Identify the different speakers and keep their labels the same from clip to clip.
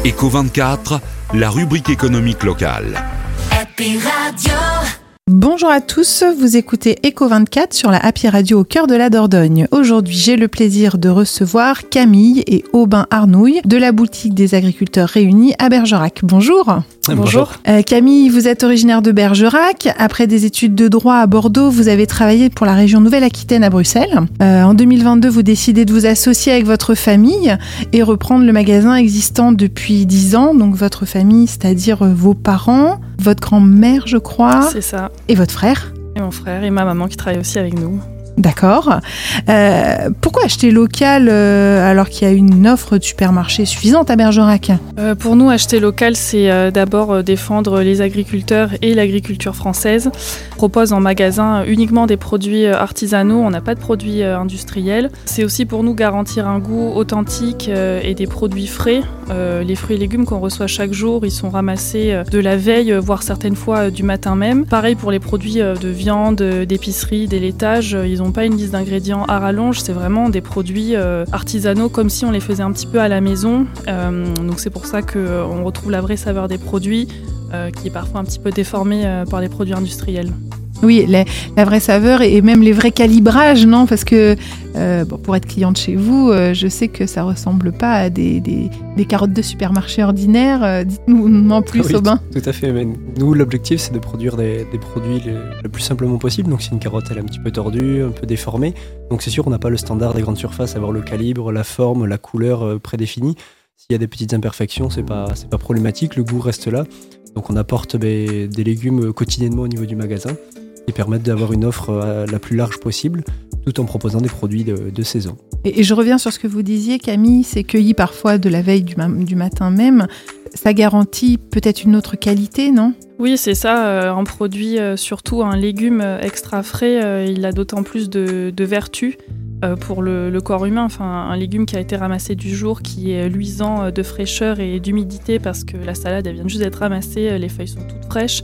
Speaker 1: Eco24, la rubrique économique locale.
Speaker 2: Happy Radio.
Speaker 3: Bonjour à tous, vous écoutez Eco24 sur la Happy Radio au cœur de la Dordogne. Aujourd'hui, j'ai le plaisir de recevoir Camille et Aubin Arnouille de la boutique des agriculteurs réunis à Bergerac. Bonjour.
Speaker 4: Bonjour.
Speaker 3: Camille, vous êtes originaire de Bergerac. Après des études de droit à Bordeaux, vous avez travaillé pour la région Nouvelle-Aquitaine à Bruxelles. En 2022, vous décidez de vous associer avec votre famille et reprendre le magasin existant depuis 10 ans. Donc votre famille, c'est-à-dire vos parents, votre grand-mère, je crois.
Speaker 4: C'est ça.
Speaker 3: Et votre frère ?
Speaker 4: Et mon frère et ma maman qui travaillent aussi avec nous.
Speaker 3: D'accord. Pourquoi acheter local alors qu'il y a une offre de supermarché suffisante à Bergerac ?
Speaker 4: Pour nous, acheter local, c'est d'abord défendre les agriculteurs et l'agriculture française. On propose en magasin uniquement des produits artisanaux, on n'a pas de produits industriels. C'est aussi pour nous garantir un goût authentique et des produits frais. Les fruits et légumes qu'on reçoit chaque jour, ils sont ramassés de la veille, voire certaines fois du matin même. Pareil pour les produits de viande, d'épicerie, des laitages, ils n'ont pas une liste d'ingrédients à rallonge, c'est vraiment des produits artisanaux comme si on les faisait un petit peu à la maison. Donc c'est pour ça qu'on retrouve la vraie saveur des produits qui est parfois un petit peu déformée par les produits industriels.
Speaker 3: Oui, la vraie saveur et même les vrais calibrages, non ? Parce que pour être cliente chez vous, je sais que ça ressemble pas à des carottes de supermarché ordinaires. Dites-nous en plus, Aubin.
Speaker 5: Tout à fait. Mais nous, l'objectif, c'est de produire des produits le plus simplement possible. Donc, si une carotte elle est un petit peu tordue, un peu déformée, donc c'est sûr, on n'a pas le standard des grandes surfaces, avoir le calibre, la forme, la couleur prédéfinie. S'il y a des petites imperfections, c'est pas problématique. Le goût reste là. Donc, on apporte des légumes quotidiennement au niveau du magasin, qui permettent d'avoir une offre la plus large possible, tout en proposant des produits de saison.
Speaker 3: Et je reviens sur ce que vous disiez, Camille, c'est cueilli parfois de la veille du matin même. Ça garantit peut-être une autre qualité, non ?
Speaker 4: Oui, c'est ça. Un produit, surtout un légume extra frais, il a d'autant plus de vertus pour le corps humain. Enfin, un légume qui a été ramassé du jour, qui est luisant de fraîcheur et d'humidité, parce que la salade, elle vient juste d'être ramassée, les feuilles sont toutes fraîches.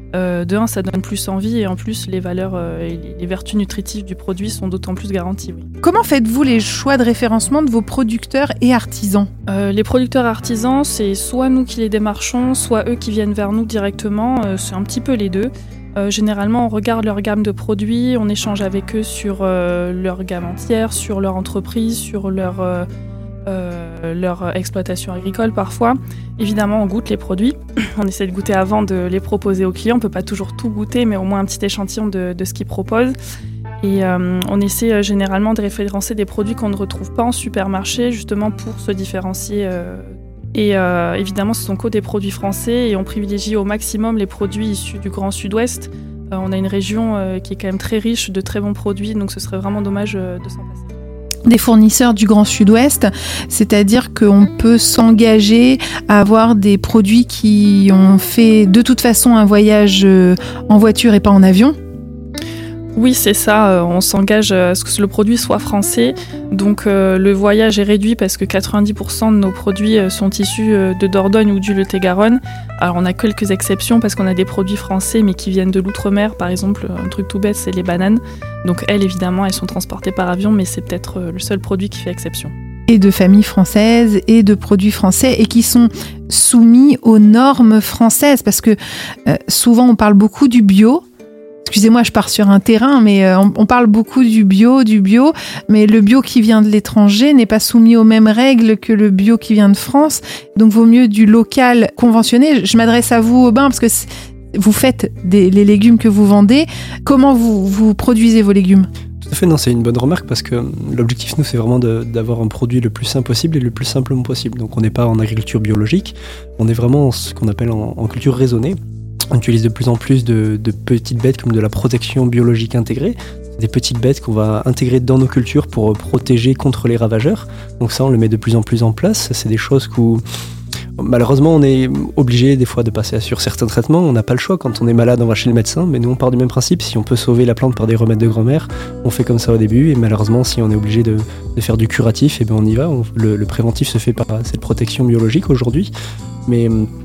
Speaker 4: De un, ça donne plus envie et en plus, les valeurs et les vertus nutritives du produit sont d'autant plus garanties. Oui.
Speaker 3: Comment faites-vous les choix de référencement de vos producteurs et artisans ?
Speaker 4: Les producteurs artisans, c'est soit nous qui les démarchons, soit eux qui viennent vers nous directement. C'est un petit peu les deux. Généralement, on regarde leur gamme de produits, on échange avec eux sur leur gamme entière, sur leur entreprise, sur leur exploitation agricole parfois. Évidemment, on goûte les produits. On essaie de goûter avant de les proposer aux clients. On ne peut pas toujours tout goûter, mais au moins un petit échantillon de ce qu'ils proposent. Et on essaie généralement de référencer des produits qu'on ne retrouve pas en supermarché, justement pour se différencier. Et évidemment, ce sont que des produits français et on privilégie au maximum les produits issus du Grand Sud-Ouest. On a une région qui est quand même très riche de très bons produits, donc ce serait vraiment dommage de s'en passer.
Speaker 3: Des fournisseurs du Grand Sud-Ouest, c'est-à-dire qu'on peut s'engager à avoir des produits qui ont fait de toute façon un voyage en voiture et pas en avion ?
Speaker 4: Oui, c'est ça. On s'engage à ce que le produit soit français. Donc le voyage est réduit parce que 90% de nos produits sont issus de Dordogne ou du Lot-et-Garonne. Alors on a quelques exceptions parce qu'on a des produits français mais qui viennent de l'outre-mer. Par exemple, un truc tout bête, c'est les bananes. Donc elles, évidemment, elles sont transportées par avion, mais c'est peut-être le seul produit qui fait exception.
Speaker 3: Et de familles françaises et de produits français et qui sont soumis aux normes françaises parce que souvent on parle beaucoup du bio. Excusez-moi, je pars sur un terrain, mais on parle beaucoup du bio, mais le bio qui vient de l'étranger n'est pas soumis aux mêmes règles que le bio qui vient de France. Donc, vaut mieux du local conventionné. Je m'adresse à vous, Aubin, parce que vous faites les légumes que vous vendez. Comment vous produisez vos légumes ?
Speaker 5: Tout à fait, non, c'est une bonne remarque parce que l'objectif, nous, c'est vraiment d'avoir un produit le plus simple possible et le plus simplement possible. Donc, on n'est pas en agriculture biologique, on est vraiment en ce qu'on appelle en culture raisonnée. On utilise de plus en plus de petites bêtes comme de la protection biologique intégrée. Des petites bêtes qu'on va intégrer dans nos cultures pour protéger contre les ravageurs. Donc ça, on le met de plus en plus en place. C'est des choses où malheureusement, on est obligé des fois de passer sur certains traitements. On n'a pas le choix. Quand on est malade, on va chez le médecin. Mais nous, on part du même principe. Si on peut sauver la plante par des remèdes de grand-mère, on fait comme ça au début. Et malheureusement, si on est obligé de faire du curatif, eh bien on y va. Le préventif se fait par cette protection biologique aujourd'hui. Mais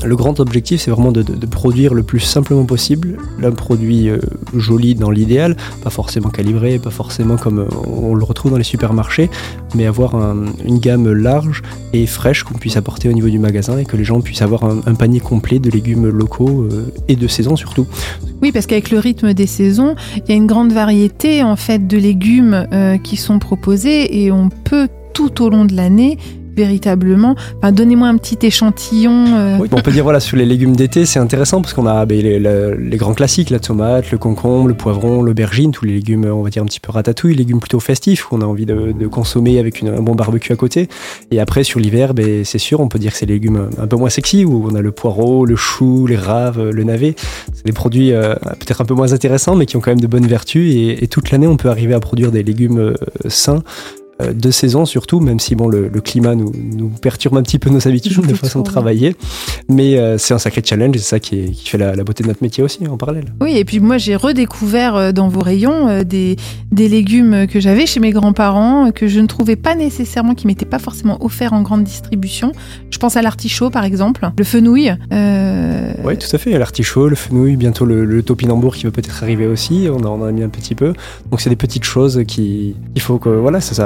Speaker 5: Le grand objectif, c'est vraiment de produire le plus simplement possible un produit joli dans l'idéal, pas forcément calibré, pas forcément comme on le retrouve dans les supermarchés, mais avoir une gamme large et fraîche qu'on puisse apporter au niveau du magasin et que les gens puissent avoir un panier complet de légumes locaux et de saison surtout.
Speaker 3: Oui, parce qu'avec le rythme des saisons, il y a une grande variété en fait de légumes qui sont proposés et on peut tout au long de l'année véritablement, donnez-moi un petit échantillon.
Speaker 5: Oui, on peut dire sur les légumes d'été, c'est intéressant parce qu'on a les grands classiques, la tomate, le concombre, le poivron, l'aubergine, tous les légumes, on va dire un petit peu ratatouille, légumes plutôt festifs qu'on a envie de consommer avec un bon barbecue à côté. Et après sur l'hiver, c'est sûr, on peut dire que c'est les légumes un peu moins sexy où on a le poireau, le chou, les raves, le navet. C'est des produits peut-être un peu moins intéressants mais qui ont quand même de bonnes vertus et toute l'année on peut arriver à produire des légumes sains de saison surtout, même si le climat nous perturbe un petit peu nos habitudes de façon de travailler, mais c'est un sacré challenge et c'est ça qui fait la beauté de notre métier aussi en parallèle.
Speaker 3: Oui, et puis moi j'ai redécouvert dans vos rayons des légumes que j'avais chez mes grands-parents, que je ne trouvais pas nécessairement, qui m'étaient pas forcément offerts en grande distribution. Je pense à l'artichaut par exemple, le fenouil.
Speaker 5: Oui, tout à fait, l'artichaut, le fenouil, bientôt le topinambour qui va peut-être arriver aussi, on en a mis un petit peu, donc c'est des petites choses il faut que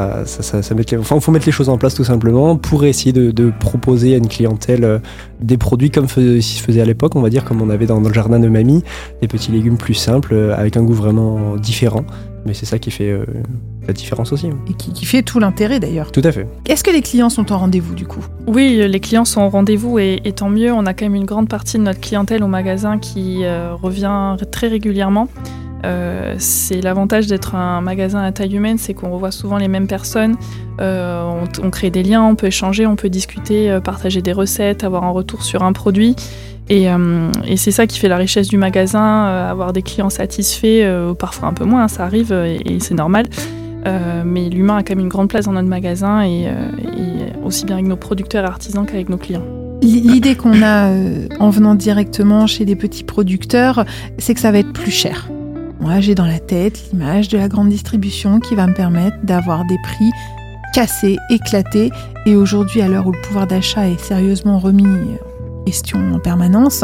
Speaker 5: faut mettre les choses en place tout simplement pour essayer de proposer à une clientèle des produits comme se faisait à l'époque, on va dire, comme on avait dans le jardin de mamie, des petits légumes plus simples avec un goût vraiment différent. Mais c'est ça qui fait la différence aussi.
Speaker 3: Et qui fait tout l'intérêt d'ailleurs.
Speaker 5: Tout à fait.
Speaker 3: Est-ce que les clients sont au rendez-vous du coup ?
Speaker 4: Oui, les clients sont au rendez-vous et tant mieux. On a quand même une grande partie de notre clientèle au magasin qui revient très régulièrement. C'est l'avantage d'être un magasin à taille humaine, c'est qu'on revoit souvent les mêmes personnes, on crée des liens, on peut échanger, on peut discuter, partager des recettes, avoir un retour sur un produit et c'est ça qui fait la richesse du magasin, avoir des clients satisfaits, parfois un peu moins, ça arrive et c'est normal, mais l'humain a quand même une grande place dans notre magasin et aussi bien avec nos producteurs et artisans qu'avec nos clients.
Speaker 3: L'idée qu'on a en venant directement chez des petits producteurs, c'est que ça va être plus cher. Moi, j'ai dans la tête l'image de la grande distribution qui va me permettre d'avoir des prix cassés, éclatés. Et aujourd'hui, à l'heure où le pouvoir d'achat est sérieusement remis en question en permanence,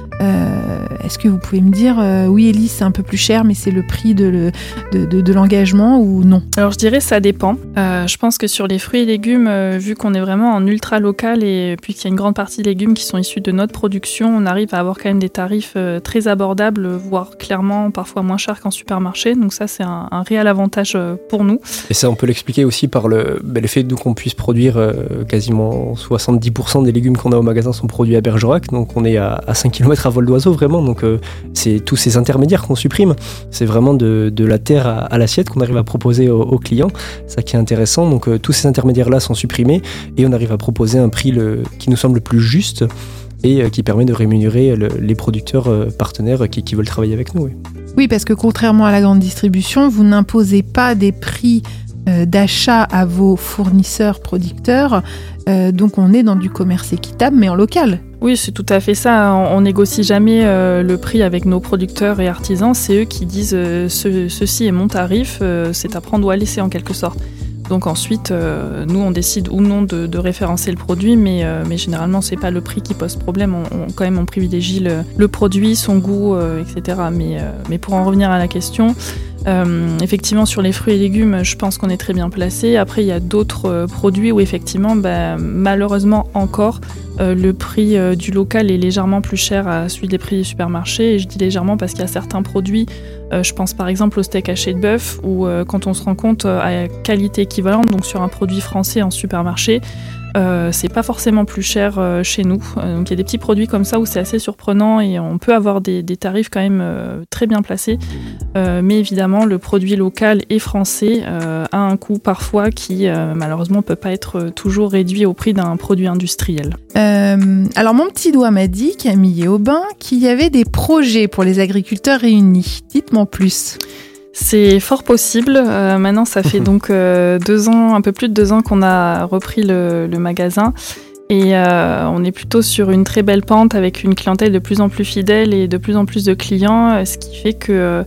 Speaker 3: est-ce que vous pouvez me dire, oui Élise, c'est un peu plus cher, mais c'est le prix de l'engagement ou non ?
Speaker 4: Alors je dirais ça dépend. Je pense que sur les fruits et légumes, vu qu'on est vraiment en ultra local et puis qu'il y a une grande partie de légumes qui sont issus de notre production, on arrive à avoir quand même des tarifs très abordables, voire clairement parfois moins chers qu'en supermarché. Donc ça, c'est un réel avantage pour nous.
Speaker 5: Et ça, on peut l'expliquer aussi par le fait qu'on puisse produire quasiment 70% des légumes qu'on a au magasin sont produits à Bergerac. Donc on est à 5 km à vol d'oiseau vraiment, donc c'est tous ces intermédiaires qu'on supprime, c'est vraiment de la terre à l'assiette qu'on arrive à proposer aux clients, ça qui est intéressant, donc tous ces intermédiaires là sont supprimés et on arrive à proposer un prix qui nous semble le plus juste et qui permet de rémunérer les producteurs partenaires qui veulent travailler avec nous.
Speaker 3: Oui, parce que contrairement à la grande distribution, vous n'imposez pas des prix d'achat à vos fournisseurs producteurs, donc on est dans du commerce équitable mais en local.
Speaker 4: Oui, c'est tout à fait ça. On négocie jamais le prix avec nos producteurs et artisans. C'est eux qui disent ceci est mon tarif, c'est à prendre ou à laisser en quelque sorte. Donc ensuite, nous on décide ou non de référencer le produit, mais généralement c'est pas le prix qui pose problème. On privilégie le produit, son goût, etc. Mais pour en revenir à la question, effectivement sur les fruits et légumes, je pense qu'on est très bien placé. Après il y a d'autres produits où effectivement, malheureusement encore, le prix du local est légèrement plus cher à celui des prix des supermarchés. Et je dis légèrement parce qu'il y a certains produits, je pense par exemple au steak haché de bœuf, où quand on se rend compte à qualité équivalente, donc sur un produit français en supermarché, c'est pas forcément plus cher chez nous. Donc il y a des petits produits comme ça où c'est assez surprenant et on peut avoir des tarifs quand même très bien placés. Mais évidemment, le produit local et français a un coût parfois qui malheureusement peut pas être toujours réduit au prix d'un produit industriel.
Speaker 3: Alors mon petit doigt m'a dit, Camille Aubin, qu'il y avait des projets pour les agriculteurs réunis. Dites-moi plus.
Speaker 4: C'est fort possible. Maintenant, ça fait donc 2 ans, un peu plus de 2 ans qu'on a repris le magasin. Et on est plutôt sur une très belle pente avec une clientèle de plus en plus fidèle et de plus en plus de clients, ce qui fait que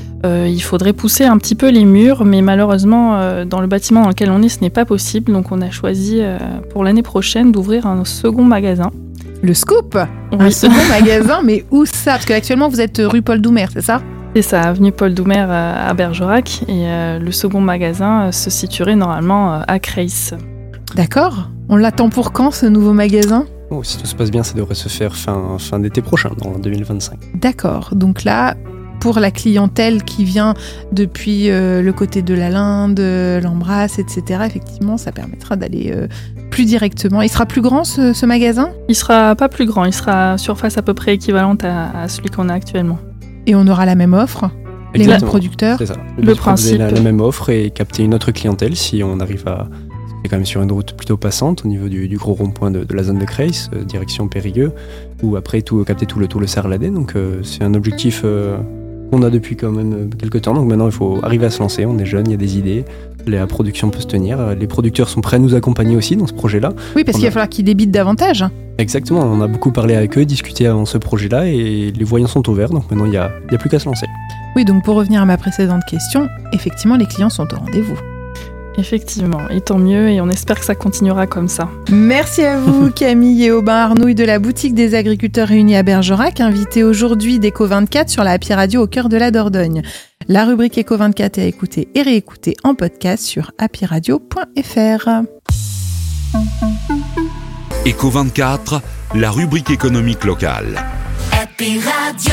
Speaker 4: il faudrait pousser un petit peu les murs, mais malheureusement, dans le bâtiment dans lequel on est, ce n'est pas possible. Donc on a choisi pour l'année prochaine d'ouvrir un second magasin.
Speaker 3: Le Scoop,
Speaker 4: Oui.
Speaker 3: un second magasin, mais où ça? Parce qu'actuellement, vous êtes rue Paul Doumer, c'est ça?
Speaker 4: C'est ça, avenue Paul Doumer à Bergerac. Et le second magasin se situerait normalement à Creil.
Speaker 3: D'accord. On l'attend pour quand, ce nouveau magasin?
Speaker 5: Oh, si tout se passe bien, ça devrait se faire fin d'été prochain, dans 2025.
Speaker 3: D'accord. Donc là, pour la clientèle qui vient depuis le côté de la Linde, l'Embrasse, etc., effectivement, ça permettra d'aller plus directement. Il sera plus grand, ce magasin?
Speaker 4: Il sera pas plus grand, il sera à surface à peu près équivalente à celui qu'on a actuellement.
Speaker 3: Et on aura la même offre? Les mêmes
Speaker 5: Exactement.
Speaker 3: producteurs?
Speaker 5: C'est ça.
Speaker 4: Le
Speaker 5: but, c'est de proposer
Speaker 4: principe.
Speaker 5: la même offre et capter une autre clientèle si on arrive à... C'est quand même sur une route plutôt passante au niveau du gros rond-point de la zone de Creil, direction Périgueux, ou après capter tout le Sarladais. Donc c'est un objectif qu'on a depuis quand même quelques temps. Donc maintenant il faut arriver à se lancer, on est jeune, il y a des idées, la production peut se tenir, les producteurs sont prêts à nous accompagner aussi dans ce projet-là.
Speaker 3: Oui, parce qu'il va falloir qu'ils débitent davantage.
Speaker 5: Exactement, on a beaucoup parlé avec eux, discuté avant ce projet-là et les voyants sont ouverts, donc maintenant il n'y a plus qu'à se lancer.
Speaker 3: Oui, donc pour revenir à ma précédente question, effectivement, les clients sont au rendez-vous.
Speaker 4: Effectivement, et tant mieux, et on espère que ça continuera comme ça.
Speaker 3: Merci à vous, Camille et Aubin Arnouille de la boutique des agriculteurs réunis à Bergerac, invités aujourd'hui d'Eco24 sur la Happy Radio au cœur de la Dordogne. La rubrique Eco24 est à écouter et réécouter en podcast sur happyradio.fr.
Speaker 1: Eco24, la rubrique économique locale.
Speaker 2: Happy Radio.